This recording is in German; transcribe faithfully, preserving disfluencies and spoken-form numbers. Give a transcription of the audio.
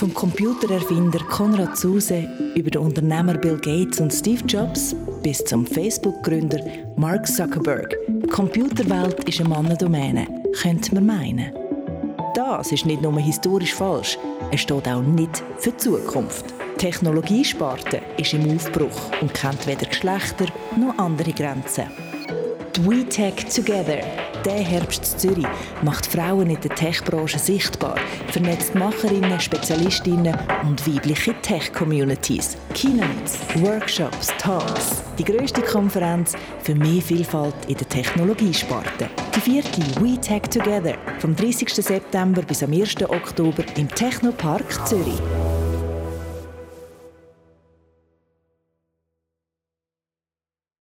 Vom Computererfinder Konrad Zuse über den Unternehmer Bill Gates und Steve Jobs bis zum Facebook-Gründer Mark Zuckerberg. Die Computerwelt ist eine Mannendomäne, könnte man meinen. Das ist nicht nur historisch falsch, es steht auch nicht für die Zukunft. Die Technologiesparte ist im Aufbruch und kennt weder Geschlechter noch andere Grenzen. Die We Tech Together, der Herbst in Zürich, macht Frauen in der Tech-Branche sichtbar, vernetzt Macherinnen, Spezialistinnen und weibliche Tech-Communities. Keynotes, Workshops, Talks. Die grösste Konferenz für mehr Vielfalt in der Technologiesparte. Die vierte We Tech Together vom dreißigsten September bis am ersten Oktober im Technopark Zürich.